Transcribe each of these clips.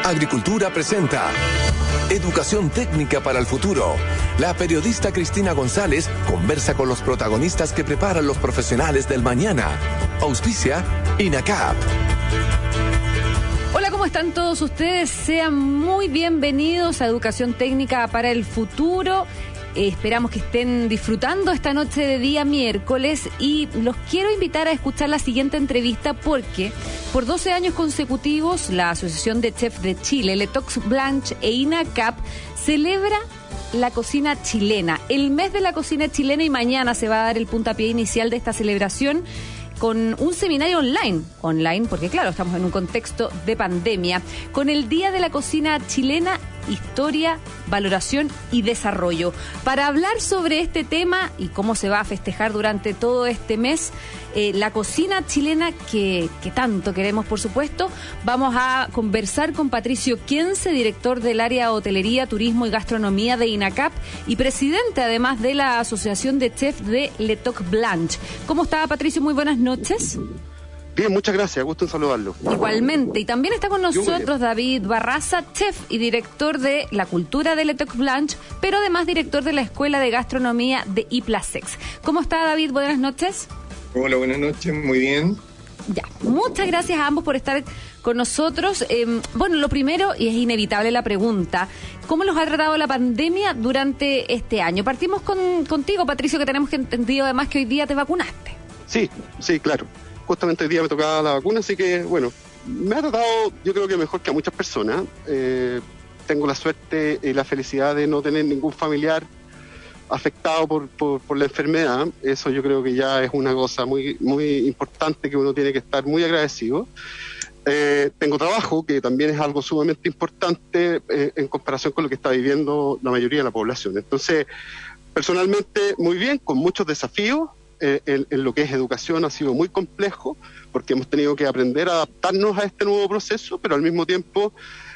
Agricultura presenta Educación Técnica para el Futuro. La periodista Cristina González conversa con los protagonistas que preparan los profesionales del mañana. Auspicia INACAP. Hola, ¿cómo están todos ustedes? Sean muy bienvenidos a Educación Técnica para el Futuro. Esperamos que estén disfrutando esta noche de día miércoles y los quiero invitar a escuchar la siguiente entrevista porque por 12 años consecutivos la Asociación de Chefs de Chile, Le Toc Blanche e INACAP celebra la cocina chilena, el mes de la cocina chilena, y mañana se va a dar el puntapié inicial de esta celebración con un seminario online, porque claro, estamos en un contexto de pandemia, con el Día de la Cocina Chilena, Historia, Valoración y Desarrollo. Para hablar sobre este tema y cómo se va a festejar durante todo este mes la cocina chilena que tanto queremos, por supuesto, vamos a conversar con Patricio Quience, director del área Hotelería, Turismo y Gastronomía de INACAP y presidente además de la Asociación de Chefs de Le Toc Blanche. ¿Cómo está, Patricio? Muy buenas noches. Bien, muchas gracias, gusto en saludarlo. Igualmente, y también está con nosotros David Barraza, chef y director de la cultura de Le Toc Blanche, pero además director de la Escuela de Gastronomía de IPLASEX. ¿Cómo está, David? Buenas noches. Hola, buenas noches, muy bien. Ya, muchas gracias a ambos por estar con nosotros. Bueno, lo primero, y es inevitable la pregunta, ¿cómo los ha tratado la pandemia durante este año? Partimos contigo, Patricio, que tenemos entendido además que hoy día te vacunaste. Sí, claro. Justamente hoy día me tocaba la vacuna, así que, bueno, me ha tratado, yo creo que mejor que a muchas personas. Tengo la suerte y la felicidad de no tener ningún familiar afectado por la enfermedad. Eso yo creo que ya es una cosa muy, muy importante que uno tiene que estar muy agradecido. Tengo trabajo, que también es algo sumamente importante en comparación con lo que está viviendo la mayoría de la población. Entonces, personalmente, muy bien, con muchos desafíos. En lo que es educación ha sido muy complejo porque hemos tenido que aprender a adaptarnos a este nuevo proceso, pero al mismo tiempo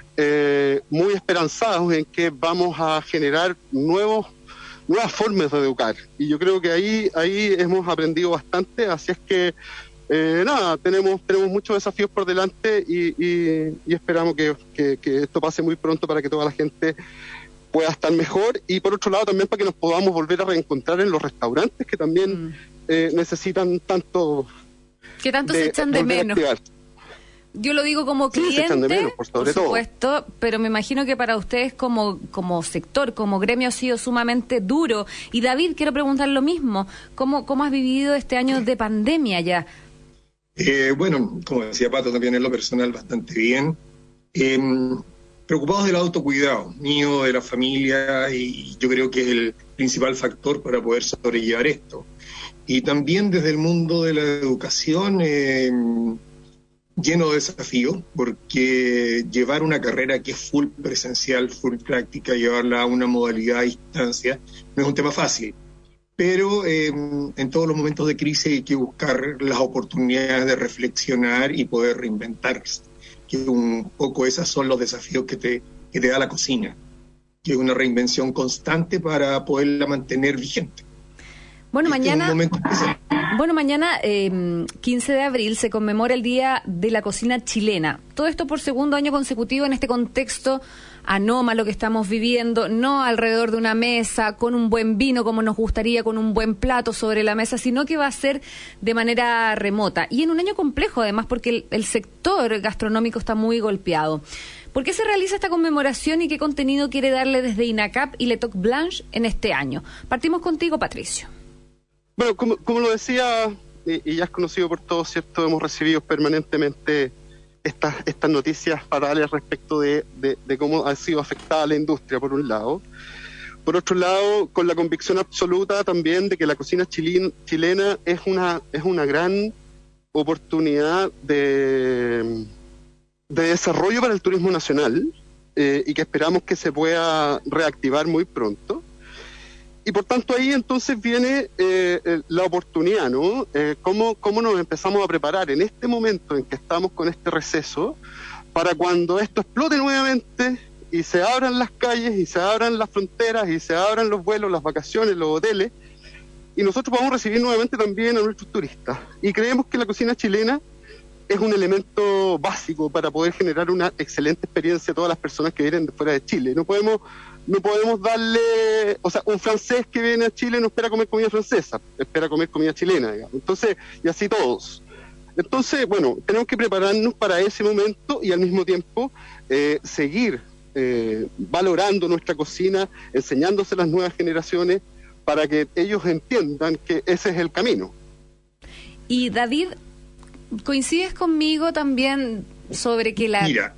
muy esperanzados en que vamos a generar nuevas formas de educar, y yo creo que ahí hemos aprendido bastante, así es que tenemos muchos desafíos por delante y esperamos que esto pase muy pronto para que toda la gente pueda estar mejor, y por otro lado también para que nos podamos volver a reencontrar en los restaurantes que también necesitan tanto. Que tanto se echan de menos. Yo lo digo como cliente, menos, por supuesto, pero me imagino que para ustedes como sector, como gremio, ha sido sumamente duro. Y David, quiero preguntar lo mismo, ¿cómo has vivido este año de pandemia ya? Bueno, como decía Pato, también en lo personal bastante bien. Preocupados del autocuidado mío, de la familia, y yo creo que es el principal factor para poder sobrellevar esto. Y también desde el mundo de la educación, lleno de desafíos, porque llevar una carrera que es full presencial, full práctica, llevarla a una modalidad a distancia, no es un tema fácil. Pero en todos los momentos de crisis hay que buscar las oportunidades de reflexionar y poder reinventarse. Que un poco esos son los desafíos que te da la cocina, que es una reinvención constante para poderla mantener vigente. Bueno, mañana 15 de abril se conmemora el Día de la Cocina Chilena. Todo esto por segundo año consecutivo en este contexto anómalo que estamos viviendo, no alrededor de una mesa, con un buen vino como nos gustaría, con un buen plato sobre la mesa, sino que va a ser de manera remota. Y en un año complejo además, porque el sector gastronómico está muy golpeado. ¿Por qué se realiza esta conmemoración y qué contenido quiere darle desde INACAP y Le Toc Blanche en este año? Partimos contigo, Patricio. Bueno, como lo decía, y ya es conocido por todos, ¿cierto? Hemos recibido permanentemente estas noticias fatales respecto de cómo ha sido afectada la industria, por un lado. Por otro lado, con la convicción absoluta también de que la cocina chilena es una gran oportunidad de desarrollo para el turismo nacional, y que esperamos que se pueda reactivar muy pronto. Y por tanto ahí entonces viene la oportunidad, ¿no? ¿Cómo nos empezamos a preparar en este momento en que estamos con este receso para cuando esto explote nuevamente y se abran las calles y se abran las fronteras y se abran los vuelos, las vacaciones, los hoteles, y nosotros podamos recibir nuevamente también a nuestros turistas? Y creemos que la cocina chilena es un elemento básico para poder generar una excelente experiencia a todas las personas que vienen de fuera de Chile. No podemos darle, o sea, un francés que viene a Chile no espera comer comida francesa, espera comer comida chilena, digamos. Entonces, y así todos. Entonces, bueno, tenemos que prepararnos para ese momento y al mismo tiempo seguir valorando nuestra cocina, enseñándose a las nuevas generaciones para que ellos entiendan que ese es el camino. Y David, ¿coincides conmigo también sobre que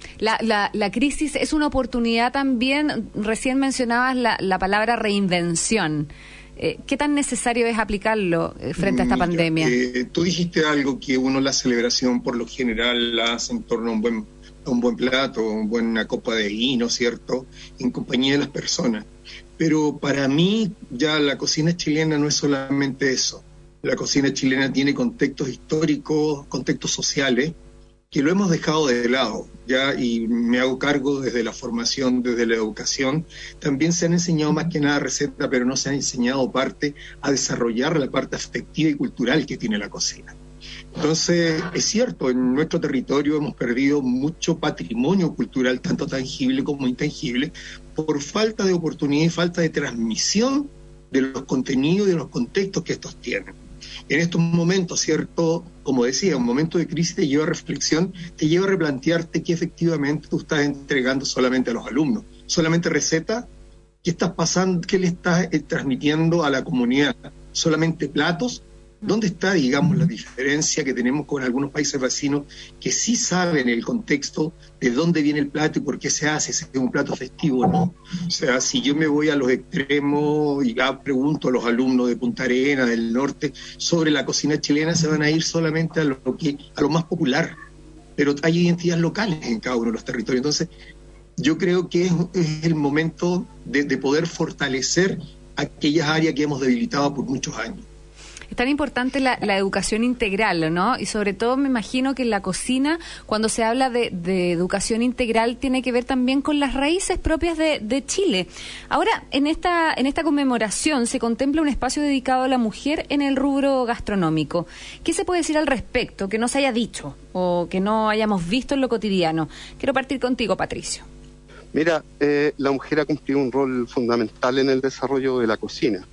la crisis es una oportunidad también? Recién mencionabas la palabra reinvención. ¿Qué tan necesario es aplicarlo frente a esta pandemia? Tú dijiste algo que la celebración por lo general la hace en torno a un buen plato, una copa de vino, ¿cierto? En compañía de las personas. Pero para mí ya la cocina chilena no es solamente eso. La cocina chilena tiene contextos históricos, contextos sociales, que lo hemos dejado de lado, ya, y me hago cargo desde la formación, desde la educación. También se han enseñado más que nada recetas, pero no se han enseñado a desarrollar la parte afectiva y cultural que tiene la cocina. Entonces, es cierto, en nuestro territorio hemos perdido mucho patrimonio cultural, tanto tangible como intangible, por falta de oportunidad y falta de transmisión de los contenidos y de los contextos que estos tienen. En estos momentos, ¿cierto? Como decía, un momento de crisis te lleva a reflexión, te lleva a replantearte que efectivamente tú estás entregando solamente a los alumnos, solamente receta, ¿qué estás pasando? ¿Qué le estás transmitiendo a la comunidad? ¿Solamente platos? ¿Dónde está, digamos, la diferencia que tenemos con algunos países vecinos que sí saben el contexto de dónde viene el plato y por qué se hace, si es un plato festivo o no? O sea, si yo me voy a los extremos y pregunto a los alumnos de Punta Arenas, del norte, sobre la cocina chilena, se van a ir solamente a lo más popular. Pero hay identidades locales en cada uno de los territorios. Entonces, yo creo que es el momento de poder fortalecer aquellas áreas que hemos debilitado por muchos años. Es tan importante la educación integral, ¿no? Y sobre todo me imagino que en la cocina, cuando se habla de educación integral, tiene que ver también con las raíces propias de Chile. Ahora, en esta conmemoración se contempla un espacio dedicado a la mujer en el rubro gastronómico. ¿Qué se puede decir al respecto que no se haya dicho o que no hayamos visto en lo cotidiano? Quiero partir contigo, Patricio. Mira, la mujer ha cumplido un rol fundamental en el desarrollo de la cocina.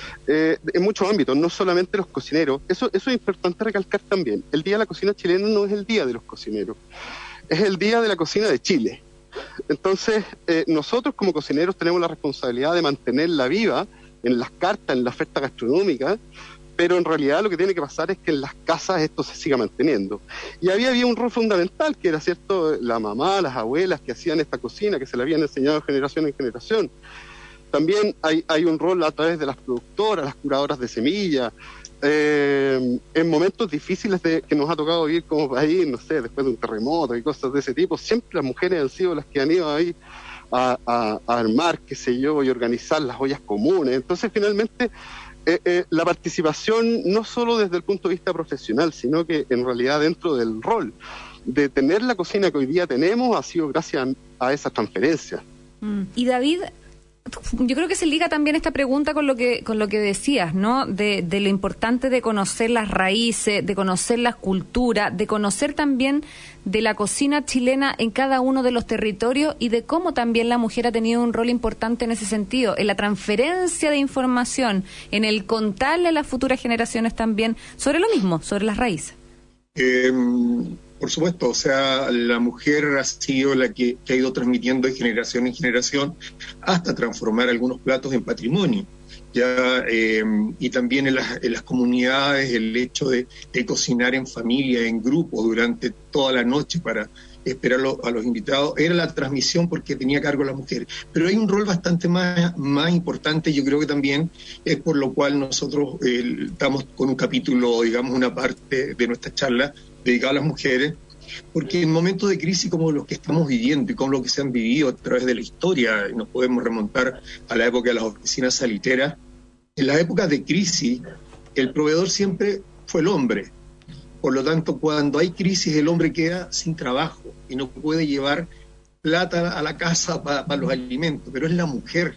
En muchos ámbitos, no solamente los cocineros. Eso es importante recalcar también. El Día de la Cocina Chilena no es el Día de los Cocineros, es el Día de la Cocina de Chile. Entonces, nosotros como cocineros tenemos la responsabilidad de mantenerla viva en las cartas, en la oferta gastronómica, pero en realidad lo que tiene que pasar es que en las casas esto se siga manteniendo. Y había un rol fundamental, que era, cierto, la mamá, las abuelas que hacían esta cocina, que se la habían enseñado de generación en generación. También hay un rol a través de las productoras, las curadoras de semillas. En momentos difíciles que nos ha tocado vivir como país, no sé, después de un terremoto y cosas de ese tipo, siempre las mujeres han sido las que han ido ahí a armar, qué sé yo, y organizar las ollas comunes. Entonces, finalmente, la participación, no solo desde el punto de vista profesional, sino que en realidad dentro del rol de tener la cocina que hoy día tenemos, ha sido gracias a esa transferencia. Y David, yo creo que se liga también esta pregunta con lo que decías, ¿no? De lo importante de conocer las raíces, de conocer las culturas, de conocer también de la cocina chilena en cada uno de los territorios y de cómo también la mujer ha tenido un rol importante en ese sentido, en la transferencia de información, en el contarle a las futuras generaciones también sobre lo mismo, sobre las raíces. Por supuesto, o sea, la mujer ha sido la que ha ido transmitiendo de generación en generación hasta transformar algunos platos en patrimonio. Y también en las comunidades el hecho de cocinar en familia, en grupo, durante toda la noche para esperar a los invitados, era la transmisión porque tenía cargo la mujer. Pero hay un rol bastante más importante, yo creo que también es por lo cual nosotros estamos con un capítulo, digamos, una parte de nuestra charla dedicada a las mujeres, porque en momentos de crisis como los que estamos viviendo y como los que se han vivido a través de la historia, nos podemos remontar a la época de las oficinas saliteras, en las épocas de crisis el proveedor siempre fue el hombre. Por lo tanto, cuando hay crisis el hombre queda sin trabajo y no puede llevar plata a la casa para los alimentos, pero es la mujer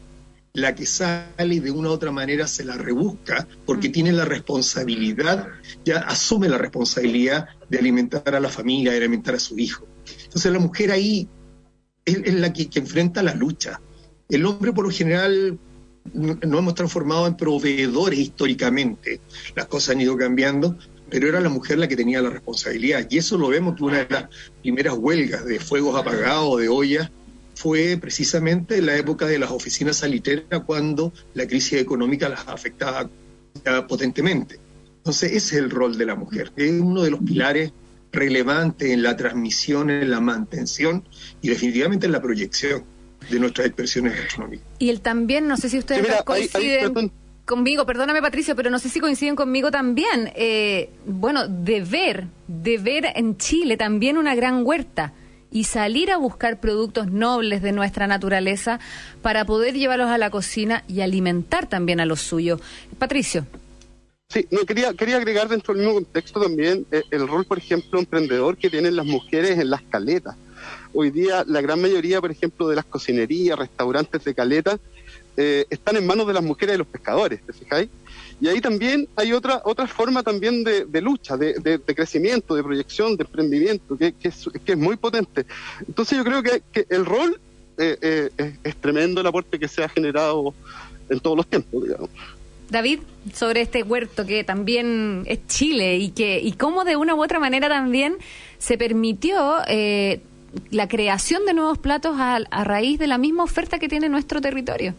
la que sale y de una u otra manera se la rebusca porque tiene la responsabilidad, ya asume la responsabilidad de alimentar a la familia, de alimentar a su hijo. Entonces la mujer ahí es la que enfrenta la lucha. El hombre por lo general nos hemos transformado en proveedores históricamente, las cosas han ido cambiando, pero era la mujer la que tenía la responsabilidad, y eso lo vemos que una de las primeras huelgas de fuegos apagados, de ollas, fue precisamente en la época de las oficinas salitreras, cuando la crisis económica las afectaba potentemente. Entonces ese es el rol de la mujer, es uno de los pilares relevantes en la transmisión, en la mantención y definitivamente en la proyección de nuestras expresiones gastronómicas. Y él también, no sé si ustedes coinciden conmigo, perdóname Patricio, pero no sé si coinciden conmigo también, bueno, de ver en Chile también una gran huerta y salir a buscar productos nobles de nuestra naturaleza para poder llevarlos a la cocina y alimentar también a los suyos. Patricio. Sí, no, quería agregar dentro del mismo contexto también el rol, por ejemplo, emprendedor que tienen las mujeres en las caletas. Hoy día la gran mayoría, por ejemplo, de las cocinerías, restaurantes de caleta, están en manos de las mujeres y de los pescadores, ¿te fijáis? Y ahí también hay otra forma también de lucha, de crecimiento, de proyección, de emprendimiento, que es muy potente. Entonces yo creo que el rol es tremendo, el aporte que se ha generado en todos los tiempos, digamos. David, sobre este huerto que también es Chile y cómo de una u otra manera también se permitió la creación de nuevos platos a raíz de la misma oferta que tiene nuestro territorio.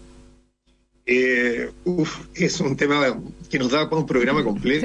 Es un tema que nos da para un programa completo.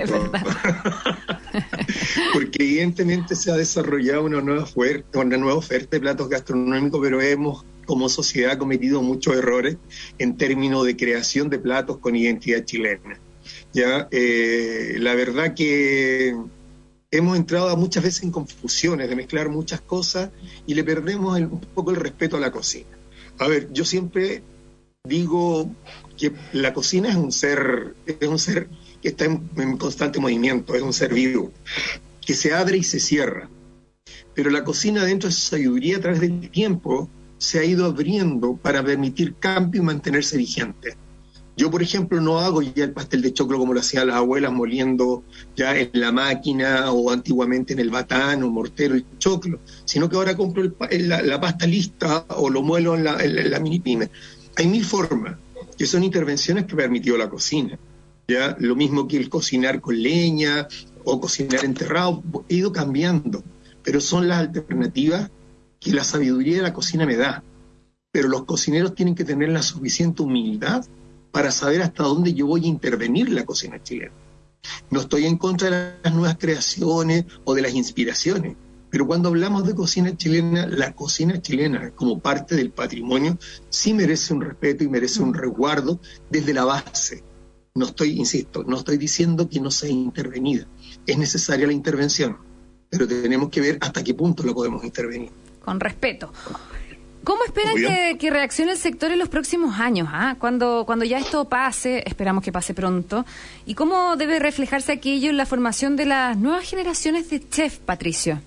Porque evidentemente se ha desarrollado una nueva oferta de platos gastronómicos, pero hemos como sociedad cometido muchos errores en términos de creación de platos con identidad chilena. Ya, la verdad que hemos entrado muchas veces en confusiones de mezclar muchas cosas y le perdemos un poco el respeto a la cocina. A ver, yo siempre digo que la cocina es un ser que está en constante movimiento, es un ser vivo, que se abre y se cierra. Pero la cocina, dentro de su sabiduría a través del tiempo, se ha ido abriendo para permitir cambio y mantenerse vigente. Yo, por ejemplo, no hago ya el pastel de choclo como lo hacían las abuelas, moliendo ya en la máquina o antiguamente en el batán o mortero el choclo, sino que ahora compro la pasta lista o lo muelo en la mini pyme. Hay mil formas, que son intervenciones que permitió la cocina. Ya lo mismo que el cocinar con leña o cocinar enterrado, he ido cambiando, pero son las alternativas que la sabiduría de la cocina me da. Pero los cocineros tienen que tener la suficiente humildad para saber hasta dónde yo voy a intervenir la cocina chilena. No estoy en contra de las nuevas creaciones o de las inspiraciones, pero cuando hablamos de cocina chilena, la cocina chilena como parte del patrimonio sí merece un respeto y merece un resguardo desde la base. No estoy diciendo que no sea intervenida. Es necesaria la intervención, pero tenemos que ver hasta qué punto la podemos intervenir. Con respeto. ¿Cómo esperan que reaccione el sector en los próximos años? Cuando ya esto pase, esperamos que pase pronto, ¿y cómo debe reflejarse aquello en la formación de las nuevas generaciones de chef, Patricio?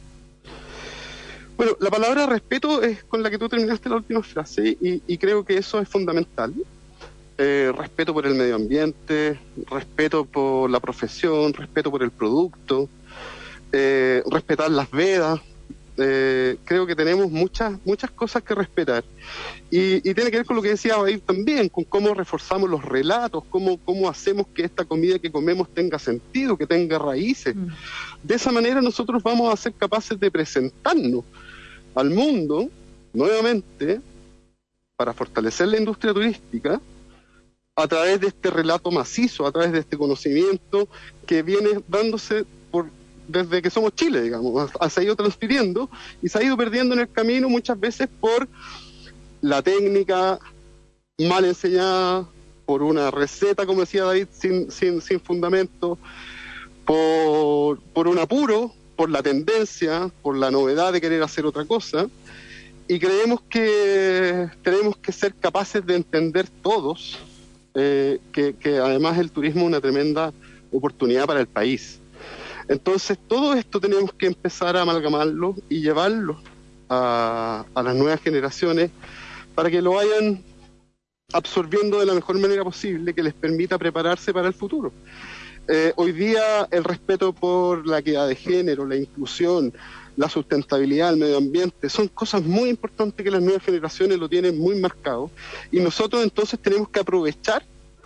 Bueno, la palabra respeto es con la que tú terminaste la última frase y creo que eso es fundamental. Respeto por el medio ambiente, respeto por la profesión, respeto por el producto, respetar las vedas. Creo que tenemos muchas cosas que respetar y tiene que ver con lo que decía David también, con cómo reforzamos los relatos, cómo hacemos que esta comida que comemos tenga sentido, que tenga raíces. De esa manera nosotros vamos a ser capaces de presentarnos al mundo nuevamente para fortalecer la industria turística a través de este relato macizo, a través de este conocimiento que viene dándose desde que somos Chile, digamos, se ha ido transfiriendo y se ha ido perdiendo en el camino muchas veces por la técnica mal enseñada, por una receta, como decía David, sin fundamento, por un apuro, por la tendencia, por la novedad de querer hacer otra cosa, y creemos que tenemos que ser capaces de entender todos que además el turismo es una tremenda oportunidad para el país. Entonces, todo esto tenemos que empezar a amalgamarlo y llevarlo a las nuevas generaciones para que lo vayan absorbiendo de la mejor manera posible que les permita prepararse para el futuro. Hoy día el respeto por la equidad de género, la inclusión, la sustentabilidad, el medio ambiente, son cosas muy importantes que las nuevas generaciones lo tienen muy marcado, y nosotros entonces tenemos que aprovechar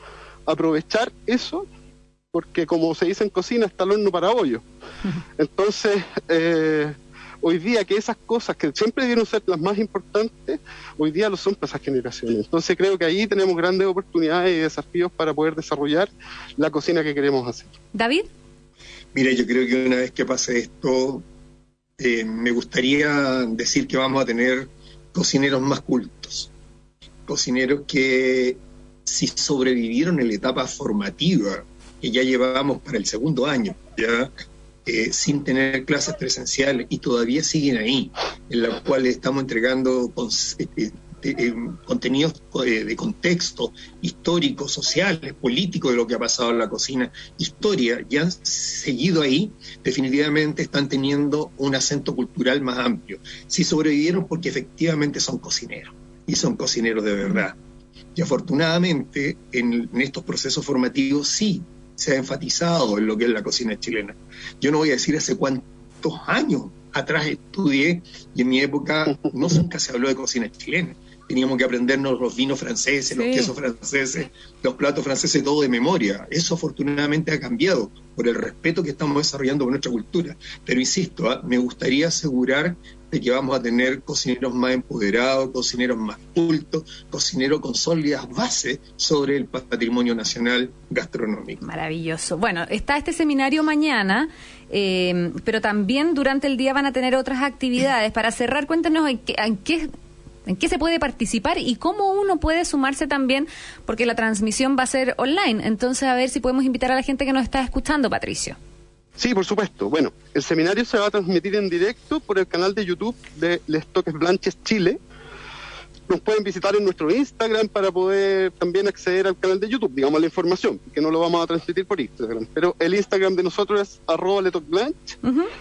eso, porque como se dice en cocina, está el horno para bollo. Entonces, hoy día que esas cosas que siempre debieron ser las más importantes, hoy día lo son para esas generaciones. Entonces creo que ahí tenemos grandes oportunidades y desafíos para poder desarrollar la cocina que queremos hacer. ¿David? Mira, yo creo que una vez que pase esto, me gustaría decir que vamos a tener cocineros más cultos, cocineros que si sobrevivieron en la etapa formativa que ya llevábamos para el segundo año, ya sin tener clases presenciales, y todavía siguen ahí, en la cual estamos entregando contenidos de contexto histórico, sociales, políticos de lo que ha pasado en la cocina, historia, y han seguido ahí, definitivamente están teniendo un acento cultural más amplio. Si sobrevivieron porque efectivamente son cocineros, y son cocineros de verdad. Y afortunadamente en estos procesos formativos sí se ha enfatizado en lo que es la cocina chilena. Yo no voy a decir hace cuántos años atrás estudié, y en mi época nunca se habló de cocina chilena. Teníamos que aprendernos los vinos franceses, los quesos franceses, los platos franceses, todo de memoria. Eso afortunadamente ha cambiado por el respeto que estamos desarrollando por nuestra cultura. Pero insisto, me gustaría asegurar de que vamos a tener cocineros más empoderados, cocineros más cultos, cocineros con sólidas bases sobre el patrimonio nacional gastronómico. Maravilloso. Bueno, está este seminario mañana, pero también durante el día van a tener otras actividades. Para cerrar, cuéntanos en qué se puede participar y cómo uno puede sumarse también, porque la transmisión va a ser online. Entonces, a ver si podemos invitar a la gente que nos está escuchando, Patricio. Sí, por supuesto. Bueno, el seminario se va a transmitir en directo por el canal de YouTube de Les Toques Blanches Chile. Nos pueden visitar en nuestro Instagram para poder también acceder al canal de YouTube, digamos la información, que no lo vamos a transmitir por Instagram. Pero el Instagram de nosotros es @letoqueblanche.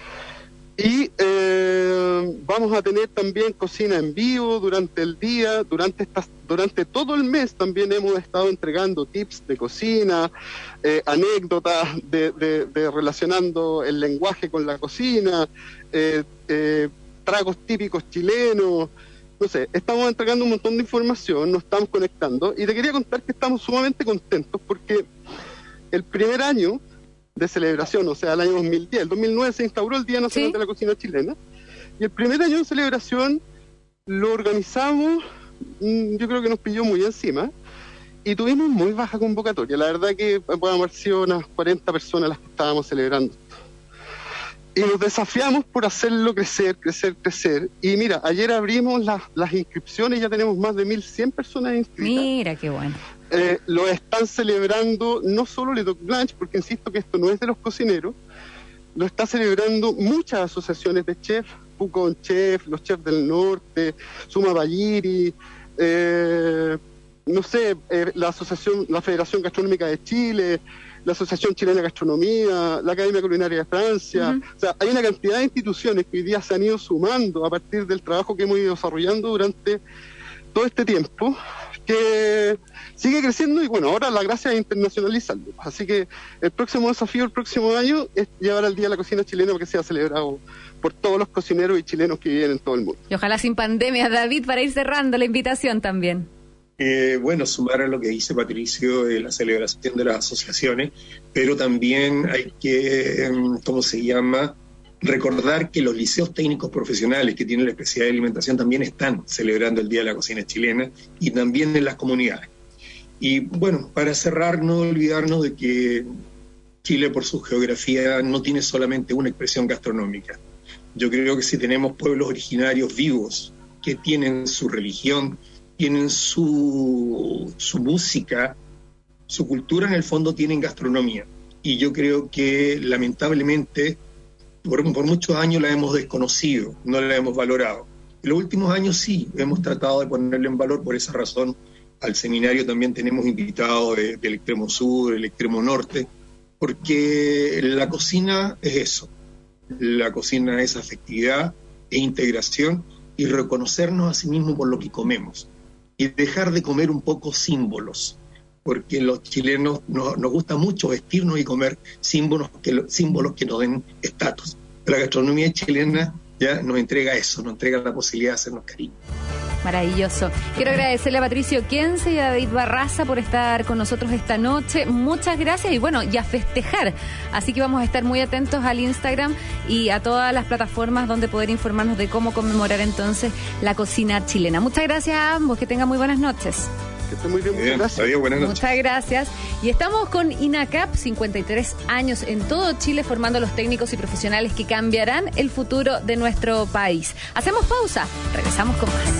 Y vamos a tener también cocina en vivo durante el día, durante todo el mes también hemos estado entregando tips de cocina, anécdotas de relacionando el lenguaje con la cocina, tragos típicos chilenos, no sé, estamos entregando un montón de información, nos estamos conectando, y te quería contar que estamos sumamente contentos porque el primer año de celebración, o sea, el año 2010, el 2009 se instauró el Día Nacional de la Cocina Chilena, y el primer año de celebración lo organizamos, yo creo que nos pilló muy encima, y tuvimos muy baja convocatoria. La verdad que podemos haber sido unas 40 personas las que estábamos celebrando. Y nos desafiamos por hacerlo crecer, y mira, ayer abrimos las inscripciones, ya tenemos más de 1.100 personas inscritas. Mira, qué bueno. Lo están celebrando no solo Le Toque Blanche, porque insisto que esto no es de los cocineros, lo está celebrando muchas asociaciones de chefs, Pucón Chef, los Chefs del Norte, Suma Bayiri, la Federación Gastronómica de Chile, la Asociación Chilena de Gastronomía, la Academia Culinaria de Francia. O sea, hay una cantidad de instituciones que hoy día se han ido sumando a partir del trabajo que hemos ido desarrollando durante todo este tiempo, que sigue creciendo, y bueno, ahora la gracia es internacionalizarlo. Así que el próximo desafío, el próximo año, es llevar al Día de la Cocina Chilena para que sea celebrado por todos los cocineros y chilenos que viven en todo el mundo. Y ojalá sin pandemia, David, para ir cerrando la invitación también. Bueno, sumar a lo que dice Patricio de la celebración de las asociaciones, pero también hay que, recordar que los liceos técnicos profesionales que tienen la especialidad de alimentación también están celebrando el Día de la Cocina Chilena, y también en las comunidades. Y bueno, para cerrar, no olvidarnos de que Chile, por su geografía, no tiene solamente una expresión gastronómica. Yo creo que si tenemos pueblos originarios vivos que tienen su religión, tienen su música, su cultura, en el fondo tienen gastronomía. Y yo creo que lamentablemente por muchos años la hemos desconocido, no la hemos valorado. En los últimos años sí, hemos tratado de ponerle en valor. Por esa razón al seminario también tenemos invitados del extremo sur, del extremo norte, porque la cocina es eso. La cocina es afectividad e integración, y reconocernos a sí mismos por lo que comemos. y dejar de comer un poco símbolos, porque los chilenos nos gusta mucho vestirnos y comer símbolos que nos den estatus. La gastronomía chilena ya nos entrega eso, nos entrega la posibilidad de hacernos cariño. Maravilloso. Quiero agradecerle a Patricio Kiense y a David Barraza por estar con nosotros esta noche. Muchas gracias y bueno, y a festejar. Así que vamos a estar muy atentos al Instagram y a todas las plataformas donde poder informarnos de cómo conmemorar entonces la cocina chilena. Muchas gracias a ambos, que tengan muy buenas noches. Que estén muy bien, muchas gracias. Adiós, buenas noches. Muchas gracias. Y estamos con INACAP, 53 años en todo Chile, formando a los técnicos y profesionales que cambiarán el futuro de nuestro país. Hacemos pausa, regresamos con más.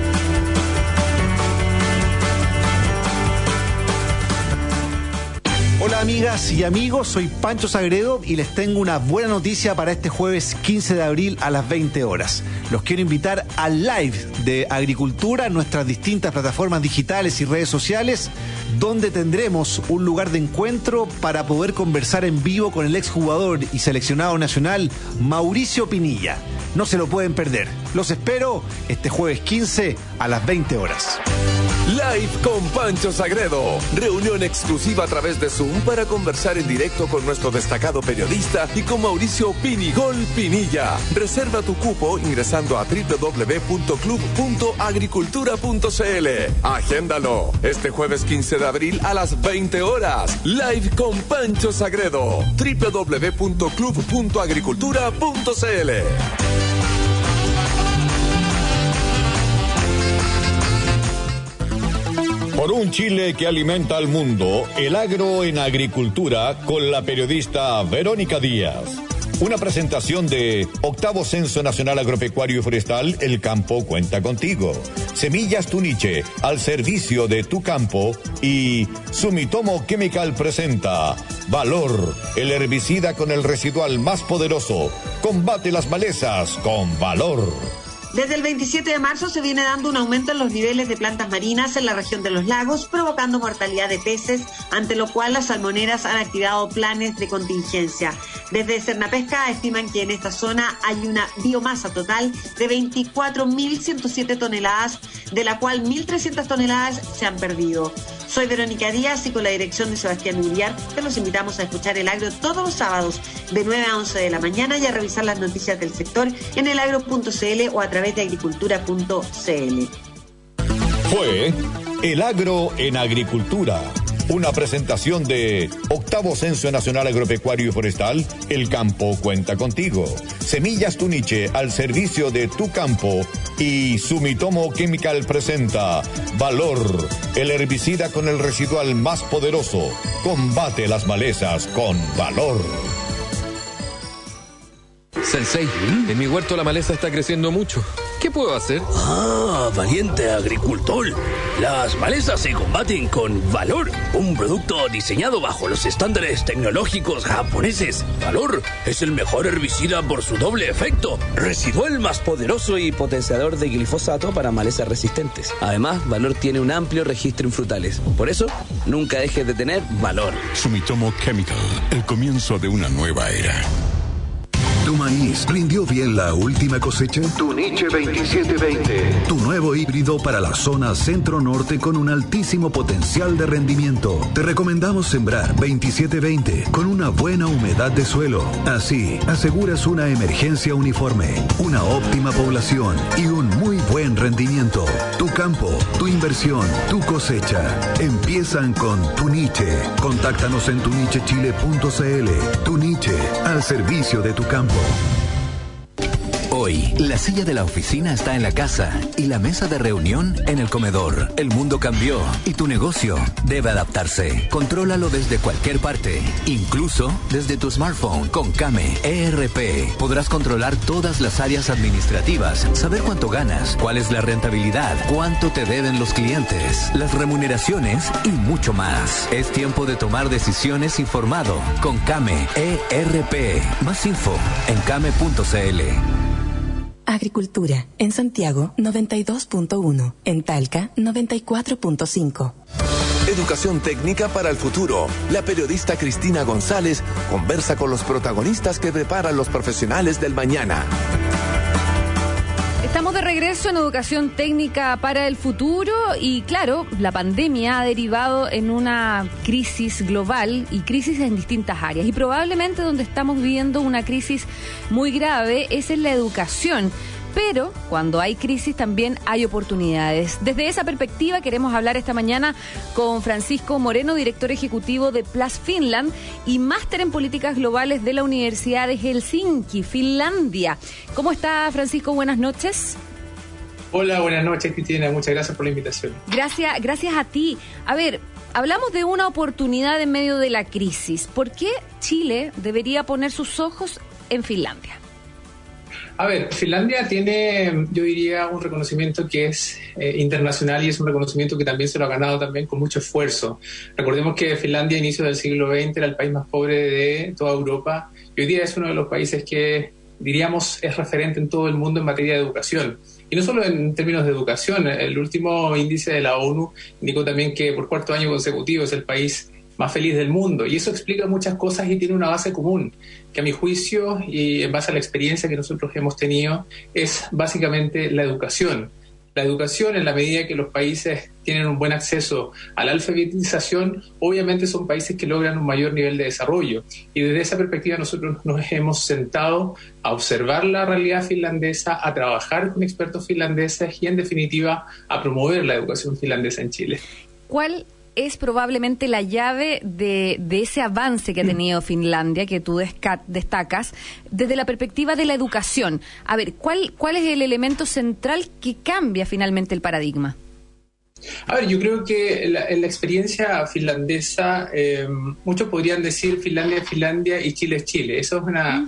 Hola amigas y amigos, soy Pancho Sagredo y les tengo una buena noticia para este jueves 15 de abril a las 20 horas. Los quiero invitar al live de Agricultura en nuestras distintas plataformas digitales y redes sociales, donde tendremos un lugar de encuentro para poder conversar en vivo con el exjugador y seleccionado nacional Mauricio Pinilla. No se lo pueden perder. Los espero este jueves 15 a las 20 horas. Live con Pancho Sagredo. Reunión exclusiva a través de Zoom para conversar en directo con nuestro destacado periodista y con Mauricio Pinigol Pinilla. Reserva tu cupo ingresando a www.club.agricultura.cl. Agéndalo. Este jueves 15 de abril a las 20 horas. Live con Pancho Sagredo. www.club.agricultura.cl. Por un Chile que alimenta al mundo, el agro en agricultura con la periodista Verónica Díaz. Una presentación de Octavo Censo Nacional Agropecuario y Forestal, El Campo Cuenta Contigo. Semillas Tuniche, al servicio de tu campo. Y Sumitomo Chemical presenta Valor, el herbicida con el residual más poderoso. Combate las malezas con Valor. Desde el 27 de marzo se viene dando un aumento en los niveles de plantas marinas en la región de los lagos, provocando mortalidad de peces, ante lo cual las salmoneras han activado planes de contingencia. Desde Cernapesca estiman que en esta zona hay una biomasa total de 24.107 toneladas, de la cual 1.300 toneladas se han perdido. Soy Verónica Díaz y con la dirección de Sebastián Uriar te los invitamos a escuchar El Agro todos los sábados de 9 a 11 de la mañana y a revisar las noticias del sector en elagro.cl o a través de agricultura.cl. Fue El Agro en Agricultura. Una presentación de Octavo Censo Nacional Agropecuario y Forestal, El Campo Cuenta Contigo. Semillas Tuniche, al servicio de tu campo. Y Sumitomo Chemical presenta Valor, el herbicida con el residual más poderoso. Combate las malezas con Valor. Sensei, en mi huerto la maleza está creciendo mucho. ¿Qué puedo hacer? Ah, valiente agricultor. Las malezas se combaten con Valor, un producto diseñado bajo los estándares tecnológicos japoneses. Valor es el mejor herbicida por su doble efecto. Residual más poderoso y potenciador de glifosato para malezas resistentes. Además, Valor tiene un amplio registro en frutales. Por eso, nunca dejes de tener Valor. Sumitomo Chemical, el comienzo de una nueva era. ¿Tu maíz rindió bien la última cosecha? Tuniche 2720. Tu nuevo híbrido para la zona centro-norte con un altísimo potencial de rendimiento. Te recomendamos sembrar 2720 con una buena humedad de suelo. Así, aseguras una emergencia uniforme, una óptima población y un muy buen rendimiento. Tu campo, tu inversión, tu cosecha. Empiezan con Tuniche. Contáctanos en tunichechile.cl. Tuniche, al servicio de tu campo. Hoy, la silla de la oficina está en la casa y la mesa de reunión en el comedor. El mundo cambió y tu negocio debe adaptarse. Contrólalo desde cualquier parte, incluso desde tu smartphone. Con Kame ERP podrás controlar todas las áreas administrativas, saber cuánto ganas, cuál es la rentabilidad, cuánto te deben los clientes, las remuneraciones y mucho más. Es tiempo de tomar decisiones informado con Kame ERP. Más info en kame.cl. Agricultura. En Santiago, 92.1. En Talca, 94.5. Educación técnica para el futuro. La periodista Cristina González conversa con los protagonistas que preparan los profesionales del mañana. Estamos de regreso regreso en Educación Técnica para el Futuro y claro, la pandemia ha derivado en una crisis global y crisis en distintas áreas y probablemente donde estamos viviendo una crisis muy grave es en la educación. Pero cuando hay crisis también hay oportunidades. Desde esa perspectiva queremos hablar esta mañana con Francisco Moreno, director ejecutivo de Plus Finland y máster en políticas globales de la Universidad de Helsinki, Finlandia. ¿Cómo está, Francisco? Buenas noches. Hola, buenas noches, Cristina. Muchas gracias por la invitación. Gracias a ti. A ver, hablamos de una oportunidad en medio de la crisis. ¿Por qué Chile debería poner sus ojos en Finlandia? A ver, Finlandia tiene, yo diría, un reconocimiento que es internacional y es un reconocimiento que también se lo ha ganado también con mucho esfuerzo. Recordemos que Finlandia a inicios del siglo XX era el país más pobre de toda Europa y hoy día es uno de los países que, diríamos, es referente en todo el mundo en materia de educación. Y no solo en términos de educación, el último índice de la ONU indicó también que por cuarto año consecutivo es el país más feliz del mundo, y eso explica muchas cosas y tiene una base común, que a mi juicio y en base a la experiencia que nosotros hemos tenido, es básicamente la educación. La educación, en la medida que los países tienen un buen acceso a la alfabetización, obviamente son países que logran un mayor nivel de desarrollo. Y desde esa perspectiva nosotros nos hemos sentado a observar la realidad finlandesa, a trabajar con expertos finlandeses y, en definitiva, a promover la educación finlandesa en Chile. ¿Cuál es probablemente la llave de ese avance que ha tenido Finlandia, que tú destacas, desde la perspectiva de la educación? A ver, ¿cuál es el elemento central que cambia finalmente el paradigma? A ver, yo creo que en la experiencia finlandesa, muchos podrían decir Finlandia es Finlandia y Chile es Chile. Eso es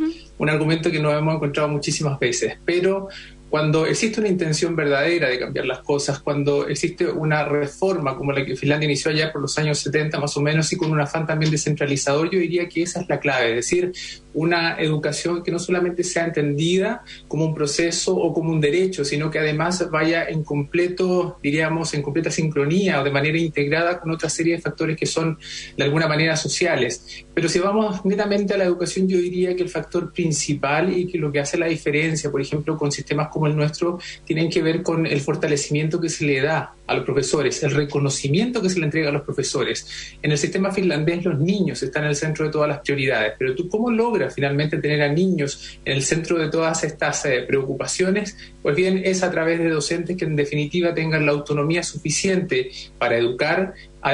un argumento que nos hemos encontrado muchísimas veces, pero cuando existe una intención verdadera de cambiar las cosas, cuando existe una reforma como la que Finlandia inició allá por los años 70 más o menos y con un afán también descentralizador, yo diría que esa es la clave, es decir, una educación que no solamente sea entendida como un proceso o como un derecho, sino que además vaya en completo, diríamos, en completa sincronía o de manera integrada con otra serie de factores que son de alguna manera sociales. Pero si vamos netamente a la educación, yo diría que el factor principal y que lo que hace la diferencia, por ejemplo, con sistemas como el nuestro, tienen que ver con el fortalecimiento que se le da a los profesores, el reconocimiento que se le entrega a los profesores. En el sistema finlandés los niños están en el centro de todas las prioridades, pero ¿tú cómo logras finalmente tener a niños en el centro de todas estas preocupaciones? Pues bien, es a través de docentes que en definitiva tengan la autonomía suficiente para educar,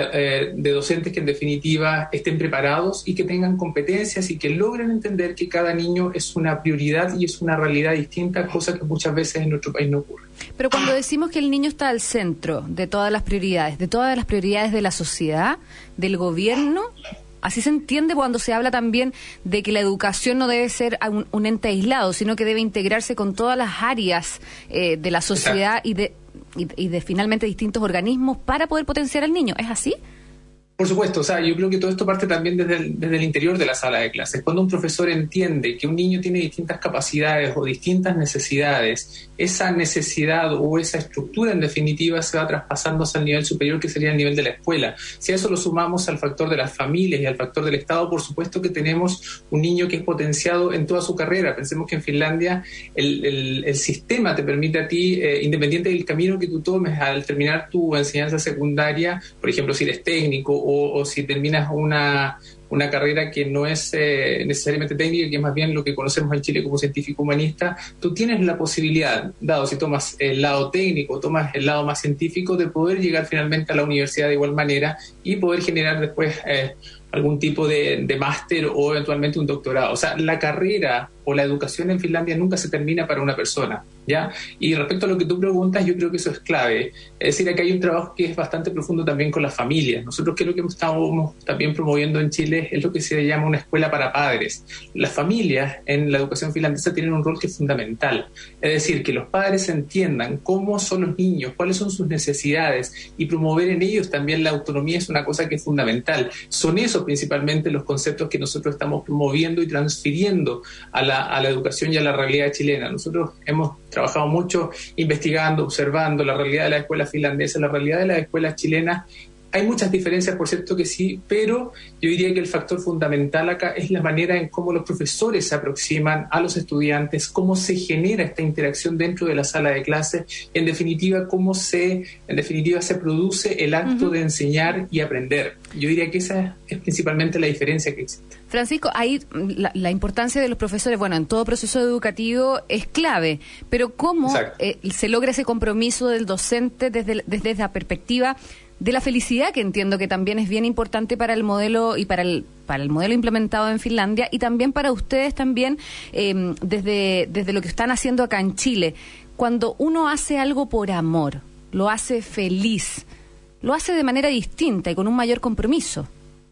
de docentes que en definitiva estén preparados y que tengan competencias y que logren entender que cada niño es una prioridad y es una realidad distinta, cosa que muchas veces en nuestro país no ocurre. Pero cuando decimos que el niño está al centro de todas las prioridades de la sociedad, del gobierno, así se entiende cuando se habla también de que la educación no debe ser un ente aislado, sino que debe integrarse con todas las áreas de la sociedad y de finalmente distintos organismos para poder potenciar al niño. ¿Es así? Por supuesto, o sea, yo creo que todo esto parte también desde el interior de la sala de clases. Cuando un profesor entiende que un niño tiene distintas capacidades o distintas necesidades, esa necesidad o esa estructura en definitiva se va traspasando hacia el nivel superior, que sería el nivel de la escuela. Si a eso lo sumamos al factor de las familias y al factor del Estado, por supuesto que tenemos un niño que es potenciado en toda su carrera. Pensemos que en Finlandia el sistema te permite a ti, independiente del camino que tú tomes al terminar tu enseñanza secundaria, por ejemplo, si eres técnico o si terminas una carrera que no es necesariamente técnica, que es más bien lo que conocemos en Chile como científico humanista, tú tienes la posibilidad, dado si tomas el lado técnico, tomas el lado más científico, de poder llegar finalmente a la universidad de igual manera y poder generar después algún tipo de máster o eventualmente un doctorado. O sea, la carrera o la educación en Finlandia nunca se termina para una persona, ¿ya? Y respecto a lo que tú preguntas, yo creo que eso es clave. Es decir, acá hay un trabajo que es bastante profundo también con las familias. Nosotros creo que estamos también promoviendo en Chile es lo que se llama una escuela para padres. Las familias en la educación finlandesa tienen un rol que es fundamental. Es decir, que los padres entiendan cómo son los niños, cuáles son sus necesidades y promover en ellos también la autonomía es una cosa que es fundamental. Son esos principalmente los conceptos que nosotros estamos promoviendo y transfiriendo a la educación y a la realidad chilena. Nosotros hemos trabajado mucho investigando, observando la realidad de las escuelas finlandesas, la realidad de las escuelas chilenas. Hay muchas diferencias, por cierto que sí, pero yo diría que el factor fundamental acá es la manera en cómo los profesores se aproximan a los estudiantes, cómo se genera esta interacción dentro de la sala de clase, en definitiva, cómo se produce el acto de enseñar y aprender. Yo diría que esa es principalmente la diferencia que existe. Francisco, ahí la importancia de los profesores, bueno, en todo proceso educativo es clave, pero ¿cómo se logra ese compromiso del docente desde la perspectiva de la felicidad, que entiendo que también es bien importante para el modelo y para el modelo implementado en Finlandia, y también para ustedes también desde lo que están haciendo acá en Chile? Cuando uno hace algo por amor, lo hace feliz, lo hace de manera distinta y con un mayor compromiso.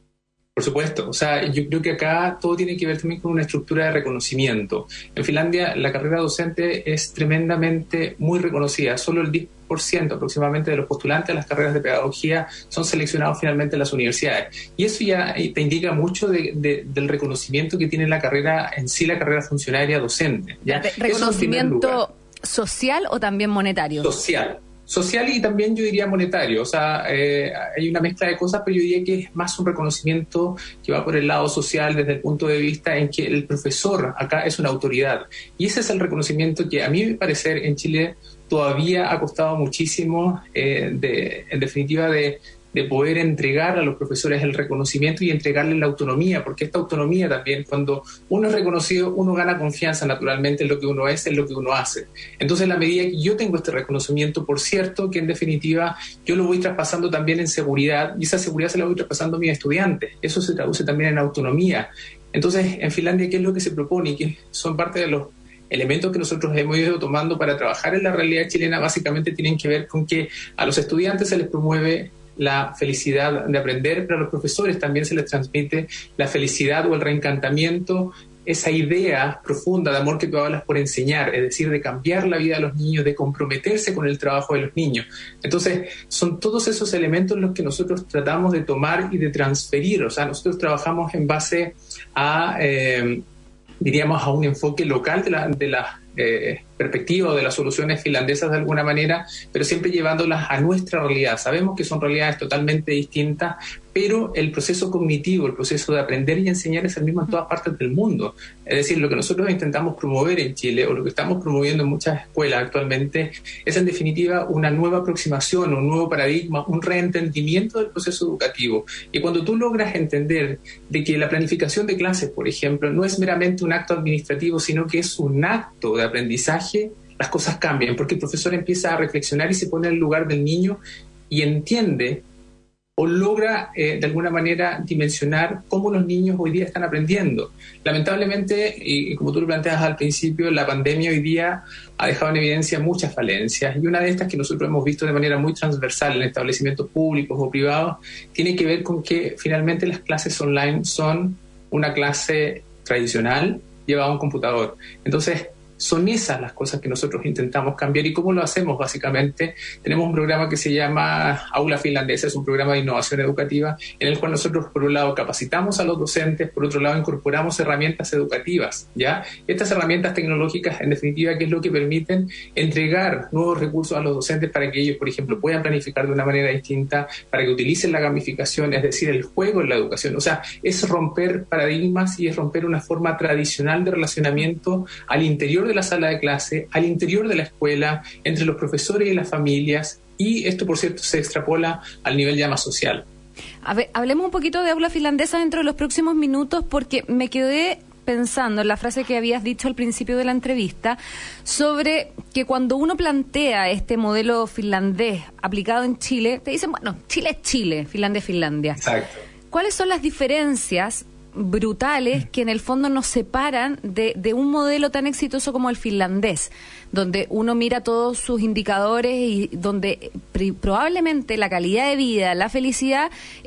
Por supuesto, o sea, yo creo que acá todo tiene que ver también con una estructura de reconocimiento. En Finlandia la carrera docente es tremendamente muy reconocida. Solo el 10% aproximadamente de los postulantes a las carreras de pedagogía son seleccionados finalmente en las universidades. Y eso ya te indica mucho del reconocimiento que tiene la carrera en sí, la carrera funcionaria docente, ¿ya? ¿Reconocimiento social o también monetario? Social y también yo diría monetario, o sea, hay una mezcla de cosas, pero yo diría que es más un reconocimiento que va por el lado social desde el punto de vista en que el profesor acá es una autoridad. Y ese es el reconocimiento que a mí me parece en Chile todavía ha costado muchísimo, en definitiva, de poder entregar a los profesores el reconocimiento y entregarles la autonomía, porque esta autonomía también, cuando uno es reconocido, uno gana confianza naturalmente en lo que uno es, en lo que uno hace. Entonces, en la medida que yo tengo este reconocimiento, por cierto, que en definitiva yo lo voy traspasando también en seguridad, y esa seguridad se la voy traspasando a mis estudiantes. Eso se traduce también en autonomía. Entonces, en Finlandia, ¿qué es lo que se propone? Y que son parte de los elementos que nosotros hemos ido tomando para trabajar en la realidad chilena, básicamente tienen que ver con que a los estudiantes se les promueve la felicidad de aprender, pero a los profesores también se les transmite la felicidad o el reencantamiento, esa idea profunda de amor que tú hablas por enseñar, es decir, de cambiar la vida de los niños, de comprometerse con el trabajo de los niños. Entonces, son todos esos elementos los que nosotros tratamos de tomar y de transferir. O sea, nosotros trabajamos en base a, diríamos, a un enfoque local de la perspectiva o de las soluciones finlandesas de alguna manera, pero siempre llevándolas a nuestra realidad. Sabemos que son realidades totalmente distintas, pero el proceso cognitivo, el proceso de aprender y enseñar es el mismo en todas partes del mundo. Es decir, lo que nosotros intentamos promover en Chile, o lo que estamos promoviendo en muchas escuelas actualmente, es en definitiva una nueva aproximación, un nuevo paradigma, un reentendimiento del proceso educativo. Y cuando tú logras entender de que la planificación de clases, por ejemplo, no es meramente un acto administrativo, sino que es un acto de aprendizaje, las cosas cambian, porque el profesor empieza a reflexionar y se pone en el lugar del niño y entiende o logra de alguna manera dimensionar cómo los niños hoy día están aprendiendo. Lamentablemente, y como tú lo planteas al principio, la pandemia hoy día ha dejado en evidencia muchas falencias, y una de estas que nosotros hemos visto de manera muy transversal en establecimientos públicos o privados tiene que ver con que finalmente las clases online son una clase tradicional llevada a un computador. Entonces, son esas las cosas que nosotros intentamos cambiar. ¿Y cómo lo hacemos? Básicamente, tenemos un programa que se llama Aula Finlandesa, es un programa de innovación educativa en el cual nosotros, por un lado, capacitamos a los docentes, por otro lado, incorporamos herramientas educativas, ¿ya? Estas herramientas tecnológicas, en definitiva, ¿qué es lo que permiten? Entregar nuevos recursos a los docentes para que ellos, por ejemplo, puedan planificar de una manera distinta, para que utilicen la gamificación, es decir, el juego en la educación. O sea, es romper paradigmas y es romper una forma tradicional de relacionamiento al interior de la sala de clase, al interior de la escuela, entre los profesores y las familias, y esto, por cierto, se extrapola al nivel ya más social. A ver, hablemos un poquito de Aula Finlandesa dentro de los próximos minutos, porque me quedé pensando en la frase que habías dicho al principio de la entrevista sobre que cuando uno plantea este modelo finlandés aplicado en Chile, te dicen, bueno, Chile es Chile, Finlandia es Finlandia. Exacto. ¿Cuáles son las diferencias brutales que en el fondo nos separan de un modelo tan exitoso como el finlandés, donde uno mira todos sus indicadores y donde probablemente la calidad de vida, la felicidad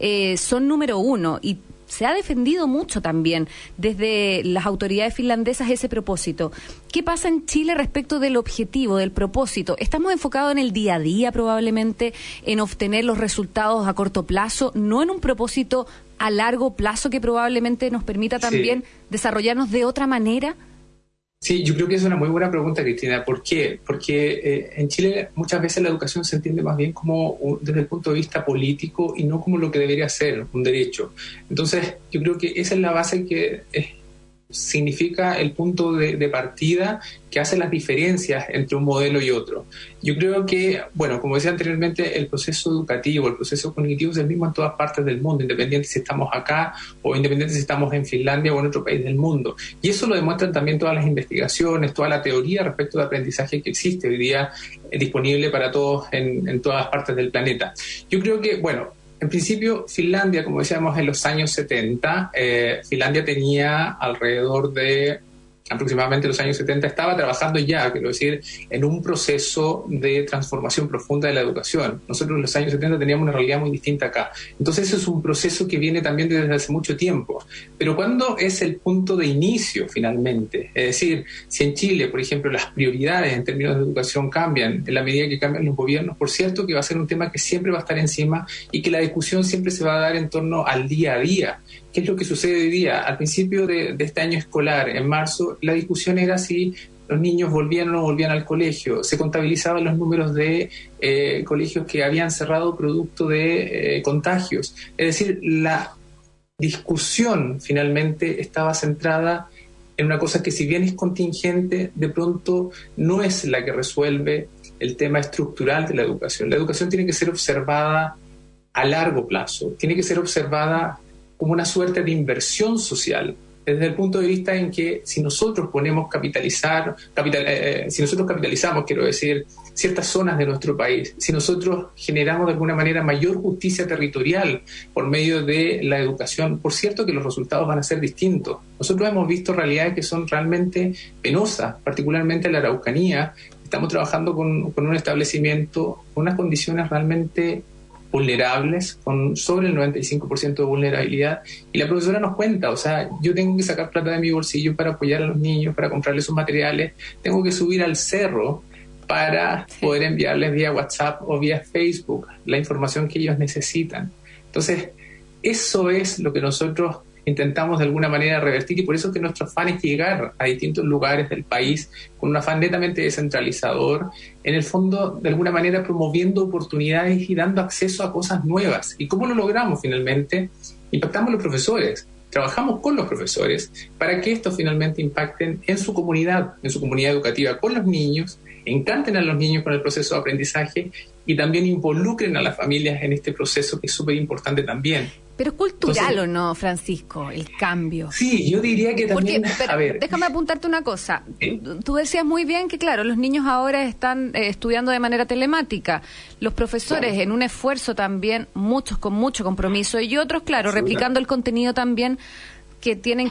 son número uno, y se ha defendido mucho también desde las autoridades finlandesas ese propósito? ¿Qué pasa en Chile respecto del objetivo, del propósito? ¿Estamos enfocados en el día a día probablemente, en obtener los resultados a corto plazo, no en un propósito a largo plazo que probablemente nos permita también desarrollarnos de otra manera? Sí, yo creo que es una muy buena pregunta, Cristina. ¿Por qué? Porque en Chile muchas veces la educación se entiende más bien como desde el punto de vista político y no como lo que debería ser un derecho. Entonces, yo creo que esa es la base que significa el punto de partida que hace las diferencias entre un modelo y otro. Yo creo que, bueno, como decía anteriormente, el proceso educativo, el proceso cognitivo es el mismo en todas partes del mundo, independiente si estamos acá o independiente si estamos en Finlandia o en otro país del mundo. Y eso lo demuestran también todas las investigaciones, toda la teoría respecto de aprendizaje que existe hoy día disponible para todos en todas partes del planeta. Yo creo que, bueno, en principio, Finlandia, como decíamos, en los años 70, Finlandia tenía alrededor de aproximadamente los años 70, estaba trabajando ya, quiero decir, en un proceso de transformación profunda de la educación. Nosotros en los años 70 teníamos una realidad muy distinta acá. Entonces, eso es un proceso que viene también desde hace mucho tiempo. Pero ¿cuándo es el punto de inicio, finalmente? Es decir, si en Chile, por ejemplo, las prioridades en términos de educación cambian en la medida que cambian los gobiernos, por cierto que va a ser un tema que siempre va a estar encima y que la discusión siempre se va a dar en torno al día a día. ¿Qué es lo que sucede hoy día? Al principio de este año escolar, en marzo, la discusión era si los niños volvían o no volvían al colegio. Se contabilizaban los números de colegios que habían cerrado producto de contagios. Es decir, la discusión finalmente estaba centrada en una cosa que, si bien es contingente, de pronto no es la que resuelve el tema estructural de la educación. La educación tiene que ser observada a largo plazo, tiene que ser observada como una suerte de inversión social, desde el punto de vista en que si nosotros capitalizamos, quiero decir, ciertas zonas de nuestro país, si nosotros generamos de alguna manera mayor justicia territorial por medio de la educación, por cierto que los resultados van a ser distintos. Nosotros hemos visto realidades que son realmente penosas, particularmente en la Araucanía. Estamos trabajando con un establecimiento con unas condiciones realmente vulnerables, con sobre el 95% de vulnerabilidad, y la profesora nos cuenta, o sea, yo tengo que sacar plata de mi bolsillo para apoyar a los niños, para comprarles sus materiales, tengo que subir al cerro para poder enviarles vía WhatsApp o vía Facebook la información que ellos necesitan. Entonces, eso es lo que nosotros intentamos de alguna manera revertir, y por eso que nuestro afán es llegar a distintos lugares del país con un afán netamente descentralizador, en el fondo de alguna manera promoviendo oportunidades y dando acceso a cosas nuevas. ¿Y cómo lo logramos finalmente? Impactamos a los profesores, trabajamos con los profesores para que estos finalmente impacten en su comunidad educativa con los niños, encanten a los niños con el proceso de aprendizaje y también involucren a las familias en este proceso, que es súper importante también. Pero es cultural. Entonces, ¿o no, Francisco, el cambio? Sí, yo diría que también... Porque, déjame apuntarte una cosa. Tú decías muy bien que, claro, los niños ahora están estudiando de manera telemática. Los profesores, claro, en un esfuerzo también, muchos con mucho compromiso, y otros, claro, replicando el contenido también que tienen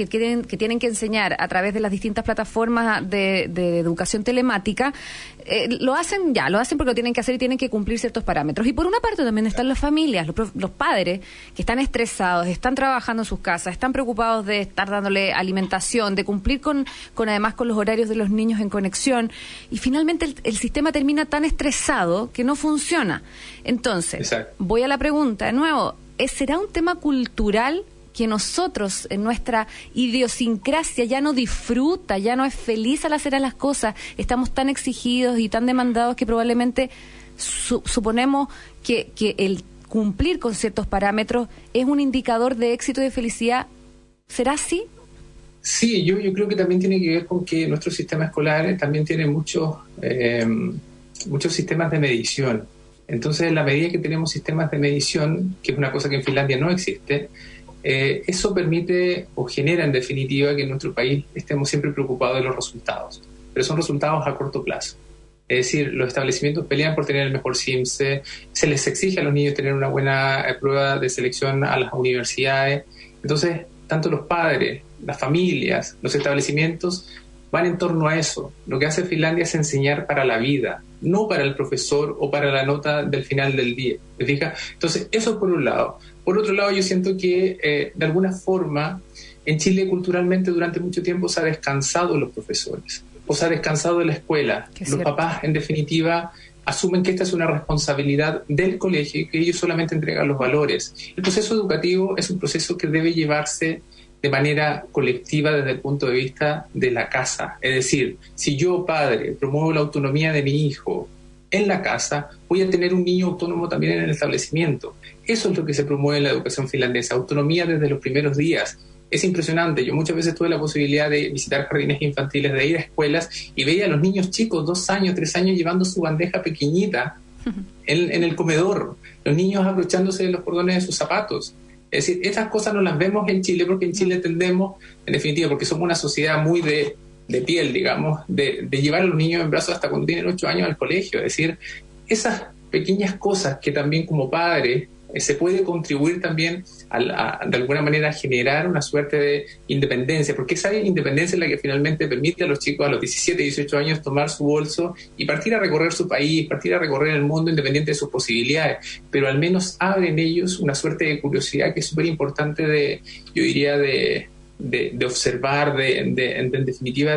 que enseñar a través de las distintas plataformas de educación telemática, lo hacen porque lo tienen que hacer y tienen que cumplir ciertos parámetros. Y por una parte también están las familias, los padres que están estresados, están trabajando en sus casas, están preocupados de estar dándole alimentación, de cumplir además con los horarios de los niños en conexión, y finalmente el sistema termina tan estresado que no funciona. Entonces, exacto, voy a la pregunta de nuevo, ¿será un tema cultural que nosotros en nuestra idiosincrasia ya no disfruta, ya no es feliz al hacer las cosas, estamos tan exigidos y tan demandados que probablemente suponemos que el cumplir con ciertos parámetros es un indicador de éxito y de felicidad? ¿Será así? Sí, yo creo que también tiene que ver con que nuestro sistema escolar también tiene muchos sistemas de medición. Entonces, en la medida que tenemos sistemas de medición, que es una cosa que en Finlandia no existe, eso permite o genera en definitiva que en nuestro país estemos siempre preocupados de los resultados, pero son resultados a corto plazo. Es decir, los establecimientos pelean por tener el mejor CIMSE, se les exige a los niños tener una buena prueba de selección a las universidades. Entonces, tanto los padres, las familias, los establecimientos van en torno a eso. Lo que hace Finlandia es enseñar para la vida, no para el profesor o para la nota del final del día. ¿Te fijas? Entonces, eso por un lado. Por otro lado, yo siento que de alguna forma en Chile culturalmente durante mucho tiempo se ha descansado los profesores o se ha descansado de la escuela. Los papás, en definitiva, asumen que esta es una responsabilidad del colegio y que ellos solamente entregan los valores. El proceso educativo es un proceso que debe llevarse de manera colectiva desde el punto de vista de la casa. Es decir, si yo, padre, promuevo la autonomía de mi hijo en la casa, voy a tener un niño autónomo también en el establecimiento. Eso es lo que se promueve en la educación finlandesa, autonomía desde los primeros días. Es impresionante. Yo muchas veces tuve la posibilidad de visitar jardines infantiles, de ir a escuelas y veía a los niños chicos, 2 años, 3 años, llevando su bandeja pequeñita en el comedor, los niños abrochándose de los cordones de sus zapatos. Es decir, estas cosas no las vemos en Chile porque en Chile tendemos, en definitiva, porque somos una sociedad muy de piel, digamos, de llevar a los niños en brazos hasta cuando tienen 8 años al colegio. Es decir, esas pequeñas cosas que también como padre se puede contribuir también de alguna manera a generar una suerte de independencia, porque esa independencia es la que finalmente permite a los chicos a los 17, 18 años tomar su bolso y partir a recorrer su país, partir a recorrer el mundo independiente de sus posibilidades, pero al menos abre en ellos una suerte de curiosidad que es súper importante yo diría, de observar, en definitiva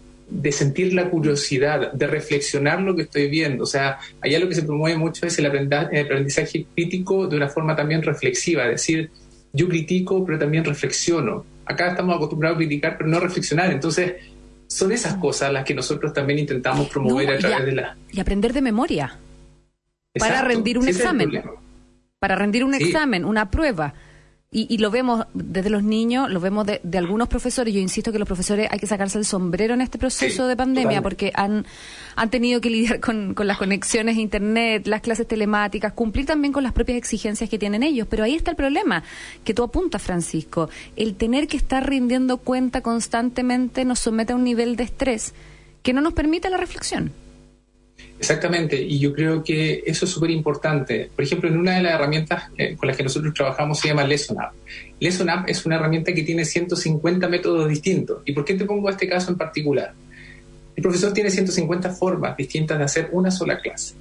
de sentir la curiosidad, de reflexionar lo que estoy viendo. O sea, allá lo que se promueve mucho es el aprendizaje crítico de una forma también reflexiva, es decir, yo critico pero también reflexiono. Acá estamos acostumbrados a criticar pero no reflexionar, entonces son esas cosas las que nosotros también intentamos promover a través de la... Y aprender de memoria. Exacto, para rendir un examen. Para rendir un examen, una prueba. Y lo vemos desde los niños, lo vemos de algunos profesores. Yo insisto que los profesores hay que sacarse el sombrero en este proceso de pandemia, porque han tenido que lidiar con las conexiones a internet, las clases telemáticas, cumplir también con las propias exigencias que tienen ellos. Pero ahí está el problema que tú apuntas, Francisco. El tener que estar rindiendo cuenta constantemente nos somete a un nivel de estrés que no nos permite la reflexión. Exactamente, y yo creo que eso es súper importante. Por ejemplo, en una de las herramientas con las que nosotros trabajamos se llama Lesson App. Lesson App es una herramienta que tiene 150 métodos distintos. ¿Y por qué te pongo este caso en particular? El profesor tiene 150 formas distintas de hacer una sola clase.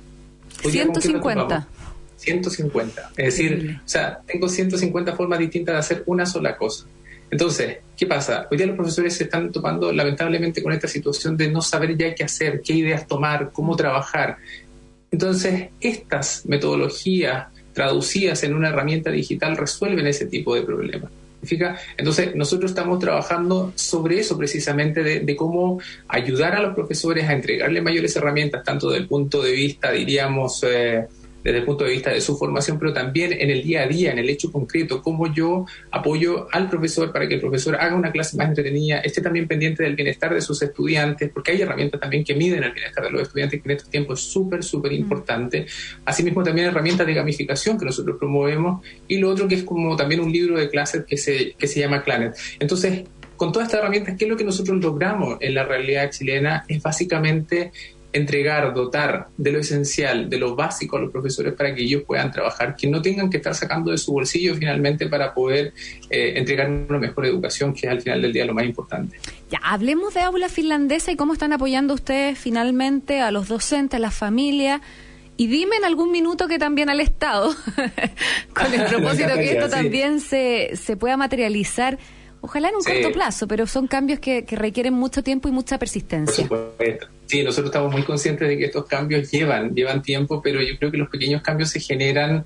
150. 150. Es decir, o sea, tengo 150 formas distintas de hacer una sola cosa. Entonces, ¿qué pasa? Hoy día los profesores se están topando lamentablemente con esta situación de no saber ya qué hacer, qué ideas tomar, cómo trabajar. Entonces, estas metodologías traducidas en una herramienta digital resuelven ese tipo de problemas. ¿Fija? Entonces, nosotros estamos trabajando sobre eso precisamente, de cómo ayudar a los profesores a entregarle mayores herramientas, tanto desde el punto de vista, diríamos, desde el punto de vista de su formación, pero también en el día a día, en el hecho concreto, cómo yo apoyo al profesor para que el profesor haga una clase más entretenida, esté también pendiente del bienestar de sus estudiantes, porque hay herramientas también que miden el bienestar de los estudiantes, que en estos tiempos es súper, súper importante. Asimismo, también herramientas de gamificación que nosotros promovemos, y lo otro que es como también un libro de clases que se llama Clanet. Entonces, con todas estas herramientas, ¿qué es lo que nosotros logramos en la realidad chilena? Es básicamente entregar, dotar de lo esencial, de lo básico a los profesores para que ellos puedan trabajar, que no tengan que estar sacando de su bolsillo finalmente para poder entregar una mejor educación, que es al final del día lo más importante. Ya, hablemos de aula finlandesa y cómo están apoyando ustedes finalmente a los docentes, a las familias. Y dime en algún minuto que también al Estado, con el propósito que esto también se pueda materializar. Ojalá en un corto plazo, pero son cambios que requieren mucho tiempo y mucha persistencia. Por supuesto. Sí, nosotros estamos muy conscientes de que estos cambios llevan tiempo, pero yo creo que los pequeños cambios se generan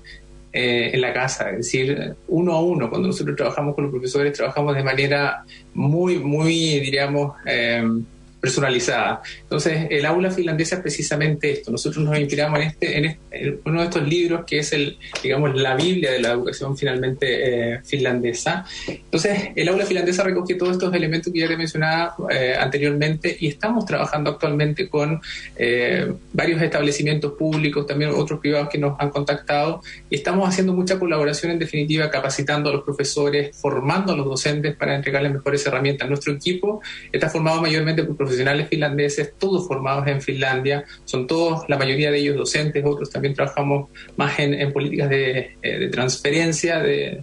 en la casa, es decir, uno a uno. Cuando nosotros trabajamos con los profesores, trabajamos de manera muy, muy, diríamos, personalizada. Entonces, el aula finlandesa es precisamente esto. Nosotros nos inspiramos en uno de estos libros que es digamos, la Biblia de la educación finalmente finlandesa. Entonces, el aula finlandesa recoge todos estos elementos que ya te mencionaba anteriormente, y estamos trabajando actualmente con varios establecimientos públicos, también otros privados que nos han contactado, y estamos haciendo mucha colaboración, en definitiva, capacitando a los profesores, formando a los docentes para entregarles mejores herramientas. Nuestro equipo está formado mayormente por profesores finlandeses, todos formados en Finlandia, son todos, la mayoría de ellos docentes, otros también trabajamos más en políticas de transferencia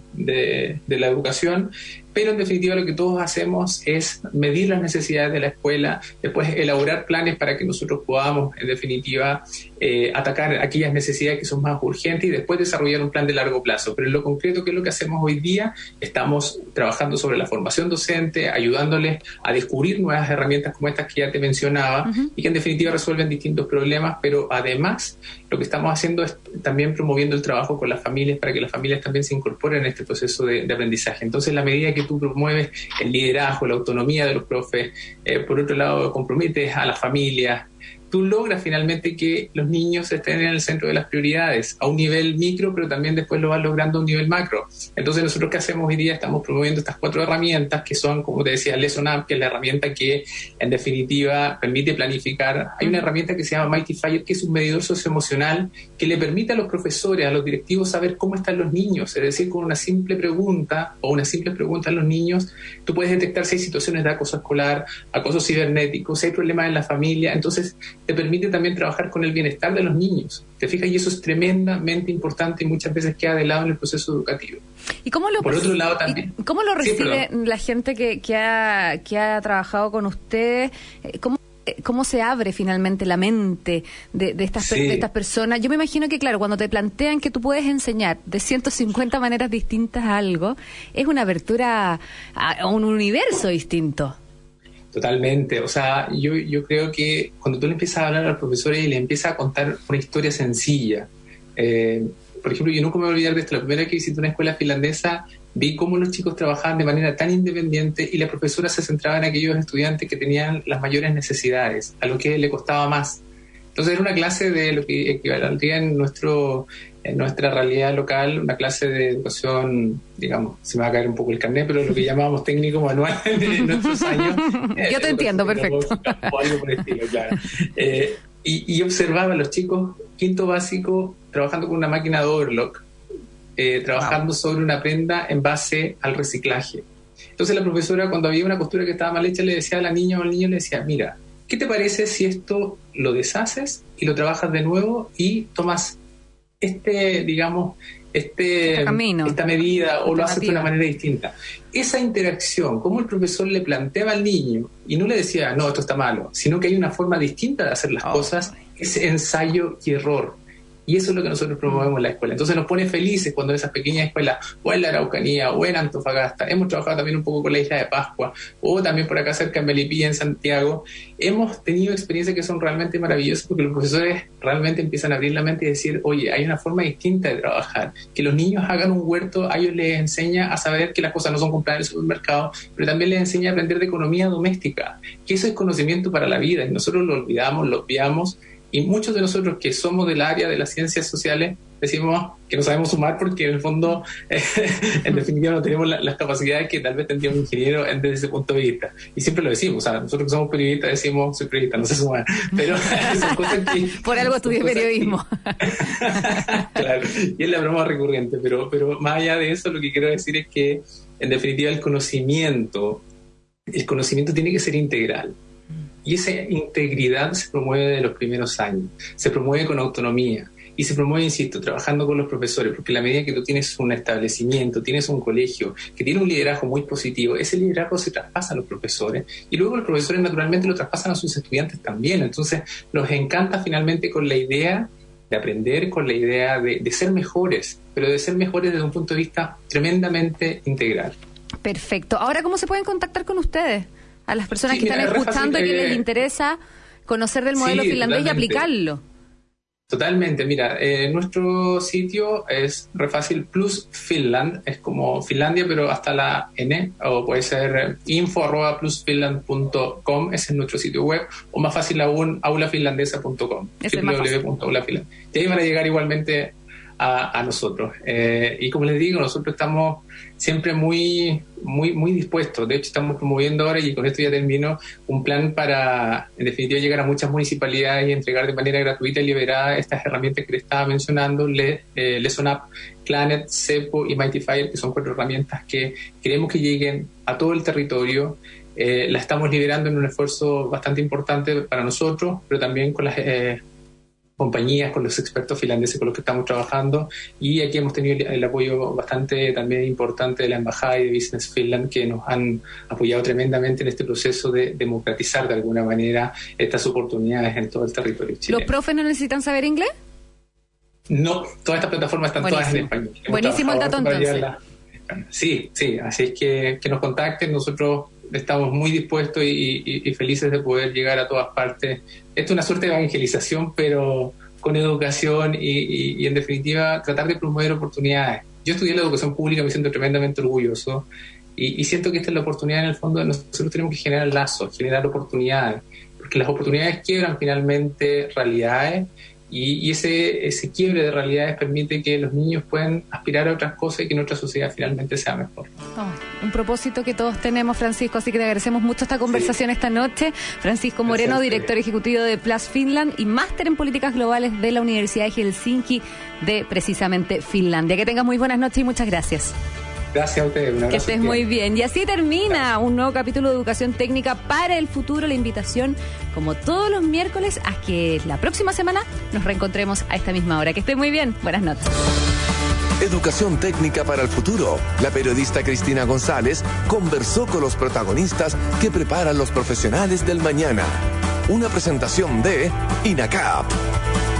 de la educación, pero en definitiva lo que todos hacemos es medir las necesidades de la escuela, después elaborar planes para que nosotros podamos, en definitiva, atacar aquellas necesidades que son más urgentes y después desarrollar un plan de largo plazo. Pero en lo concreto, ¿qué es lo que hacemos hoy día? Estamos trabajando sobre la formación docente, ayudándoles a descubrir nuevas herramientas como estas que ya te mencionaba, y que en definitiva resuelven distintos problemas, pero además lo que estamos haciendo es también promoviendo el trabajo con las familias para que las familias también se incorporen en este proceso de aprendizaje. Entonces, en la medida que tú promueves el liderazgo, la autonomía de los profes, por otro lado comprometes a las familias, tú logras finalmente que los niños estén en el centro de las prioridades, a un nivel micro, pero también después lo vas logrando a un nivel macro. Entonces, nosotros ¿qué hacemos hoy día? Estamos promoviendo estas 4 herramientas que son, como te decía, Lesson App, que es la herramienta que, en definitiva, permite planificar. Hay una herramienta que se llama Mighty Fire, que es un medidor socioemocional que le permite a los profesores, a los directivos, saber cómo están los niños. Es decir, con una simple pregunta o una simple pregunta a los niños, tú puedes detectar si hay situaciones de acoso escolar, acoso cibernético, si hay problemas en la familia. Entonces, te permite también trabajar con el bienestar de los niños. ¿Te fijas? Y eso es tremendamente importante y muchas veces queda de lado en el proceso educativo. ¿Y cómo lo, por otro lado, también, ¿cómo lo recibe la gente que ha trabajado con ustedes? ¿Cómo se abre finalmente la mente de estas personas? Yo me imagino que, claro, cuando te plantean que tú puedes enseñar de 150 maneras distintas algo, es una apertura a un universo distinto. Totalmente. O sea, yo creo que cuando tú le empiezas a hablar a los profesores y le empiezas a contar una historia sencilla, por ejemplo, yo nunca me voy a olvidar de esto. La primera vez que visité una escuela finlandesa, vi cómo los chicos trabajaban de manera tan independiente y la profesora se centraba en aquellos estudiantes que tenían las mayores necesidades, a los que le costaba más. Entonces era una clase de lo que equivaldría en nuestra realidad local, una clase de educación, digamos, se me va a caer un poco el carnet, pero lo que llamábamos técnico manual en nuestros años. Yo te entiendo, perfecto. O algo por el estilo, claro. Y observaba a los chicos, quinto básico, trabajando con una máquina de overlock, trabajando sobre una prenda en base al reciclaje. Entonces la profesora, cuando había una costura que estaba mal hecha, le decía a la niña o al niño, le decía, mira, ¿qué te parece si esto lo deshaces y lo trabajas de nuevo y tomas esta medida o lo haces de una manera distinta? Esa interacción, cómo el profesor le planteaba al niño y no le decía, no, esto está malo, sino que hay una forma distinta de hacer las cosas, es ensayo y error. Y eso es lo que nosotros promovemos en la escuela. Entonces nos pone felices cuando en esas pequeñas escuelas, o en la Araucanía, o en Antofagasta, hemos trabajado también un poco con la Isla de Pascua, o también por acá cerca en Melipilla, en Santiago, hemos tenido experiencias que son realmente maravillosas porque los profesores realmente empiezan a abrir la mente y decir, oye, hay una forma distinta de trabajar. Que los niños hagan un huerto, a ellos les enseña a saber que las cosas no son compradas en el supermercado, pero también les enseña a aprender de economía doméstica, que eso es conocimiento para la vida, y nosotros lo olvidamos, lo obviamos. Y muchos de nosotros que somos del área de las ciencias sociales decimos que no sabemos sumar porque en el fondo, en definitiva, no tenemos las capacidades que tal vez tendría un ingeniero desde ese punto de vista. Y siempre lo decimos, o sea, nosotros que somos periodistas decimos, soy periodista, no sé sumar. Pero esas cosas que... Por algo estudié periodismo. Claro, y es la broma recurrente. Pero más allá de eso, lo que quiero decir es que, en definitiva, el conocimiento tiene que ser integral. Y esa integridad se promueve de los primeros años, se promueve con autonomía y se promueve, insisto, trabajando con los profesores, porque a la medida que tú tienes un establecimiento, tienes un colegio que tiene un liderazgo muy positivo, ese liderazgo se traspasa a los profesores y luego los profesores naturalmente lo traspasan a sus estudiantes también. Entonces nos encanta finalmente con la idea de aprender, con la idea de ser mejores, pero de ser mejores desde un punto de vista tremendamente integral. Perfecto. Ahora, ¿cómo se pueden contactar con ustedes? A las personas que están escuchando y que les interesa conocer del modelo finlandés y aplicarlo. Totalmente, mira, nuestro sitio es re fácil, Plus Finland, es como Finlandia pero hasta la N, o puede ser info@plusfinland.com, ese es nuestro sitio web, o más fácil aún, aulafinlandesa.com, www.aulafinlandesa. Y ahí van a llegar igualmente a nosotros. Y como les digo, nosotros estamos siempre muy dispuestos. De hecho, estamos promoviendo ahora, y con esto ya termino, un plan para, en definitiva, llegar a muchas municipalidades y entregar de manera gratuita y liberada estas herramientas que les estaba mencionando, Lesson App, Planet, Cepo y Mighty Fire, que son 4 herramientas que queremos que lleguen a todo el territorio. La estamos liberando en un esfuerzo bastante importante para nosotros, pero también con las compañías, con los expertos finlandeses con los que estamos trabajando, y aquí hemos tenido el apoyo bastante también importante de la Embajada y de Business Finland, que nos han apoyado tremendamente en este proceso de democratizar de alguna manera estas oportunidades en todo el territorio chileno. ¿Los profes no necesitan saber inglés? No, todas estas plataformas están todas en español. Buenísimo el dato entonces. Sí, así es que nos contacten, nosotros estamos muy dispuestos y felices de poder llegar a todas partes. Esto es una suerte de evangelización, pero con educación y en definitiva tratar de promover oportunidades. Yo estudié la educación pública, me siento tremendamente orgulloso y siento que esta es la oportunidad en el fondo de nosotros tenemos que generar lazos, generar oportunidades, porque las oportunidades quiebran finalmente realidades. Y ese quiebre de realidades permite que los niños puedan aspirar a otras cosas y que nuestra sociedad finalmente sea mejor. Un propósito que todos tenemos, Francisco, así que te agradecemos mucho esta conversación esta noche. Francisco Moreno, director ejecutivo de Plus Finland y máster en políticas globales de la Universidad de Helsinki de precisamente Finlandia. Que tengas muy buenas noches y muchas gracias. Gracias a ustedes. Que estés muy bien. Y así termina un nuevo capítulo de Educación Técnica para el Futuro. La invitación, como todos los miércoles, a que la próxima semana nos reencontremos a esta misma hora. Que estés muy bien. Buenas noches. Educación Técnica para el Futuro. La periodista Cristina González conversó con los protagonistas que preparan los profesionales del mañana. Una presentación de INACAP.